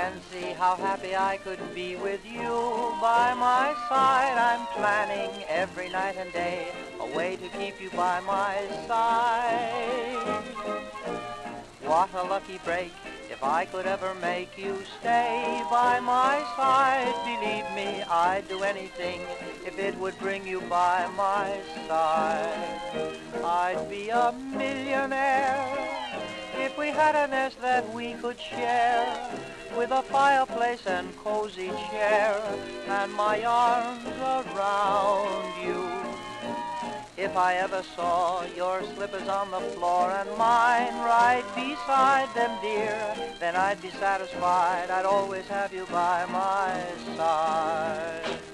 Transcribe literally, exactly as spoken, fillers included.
fancy how happy I could be with you by my side. I'm planning every night and day a way to keep you by my side. What a lucky break if I could ever make you stay by my side. Believe me, I'd do anything if it would bring you by my side. I'd be a millionaire if we had a nest that we could share, with a fireplace and cozy chair and my arms around you. If I ever saw your slippers on the floor and mine right beside them, dear, then I'd be satisfied. I'd always have you by my side.